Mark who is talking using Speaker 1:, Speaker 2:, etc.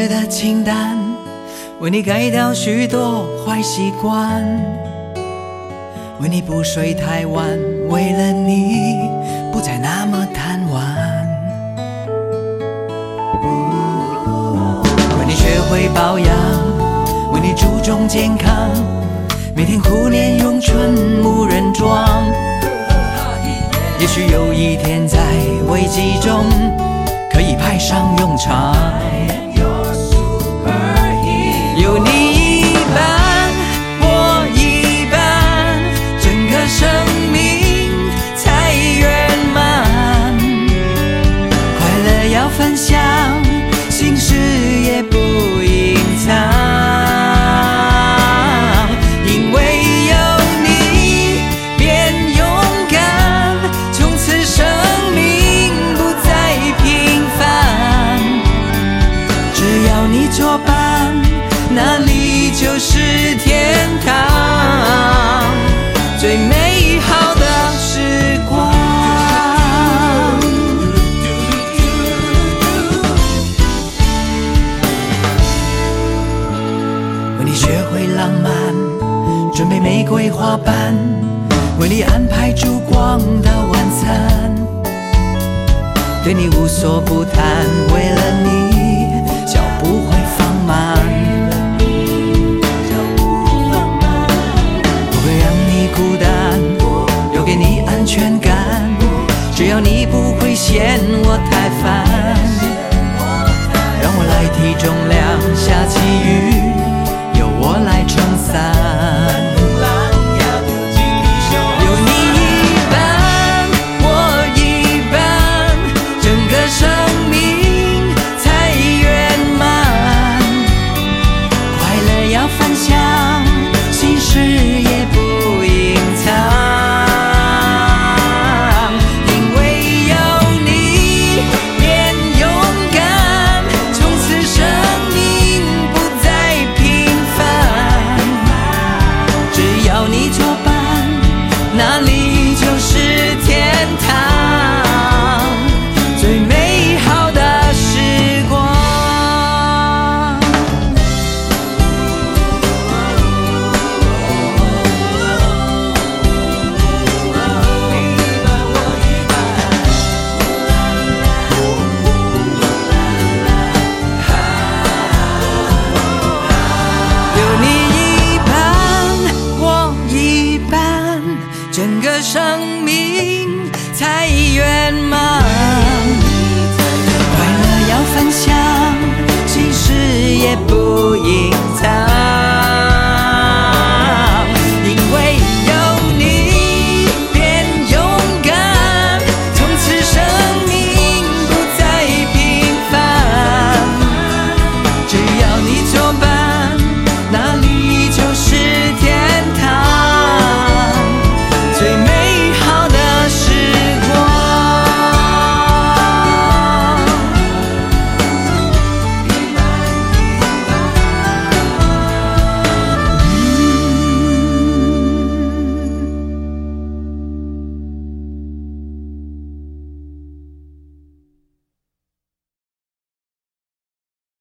Speaker 1: 觉得清淡，为你改掉许多坏习惯，为你不睡太晚，为了你不再那么贪玩，为你学会保养，为你注重健康，每天苦练咏春无人装。也许有一天在危机中可以派上用场，有你一半，我一半，整个生命才圆满。快乐要分享，心事也不隐藏，因为有你变勇敢，从此生命不再平凡。只要你作伴，那里就是天堂，最美好的时光。为你学会浪漫，准备玫瑰花瓣，为你安排烛光的晚餐，对你无所不谈，为了你脚步会放慢，不会让你孤单，留给你安全感，只要你不会嫌我太烦，让我来提重量，下起雨由我来撑伞。有你一半，我一半，整个生命才圆满。快乐要分享，心事也不隐藏，因为有你变勇敢，从此生命不再平凡。只要你作伴，那里就是天堂，最美好的时光。有你一半，我一半，整个生命才圆满。快乐要分享，心事也不隐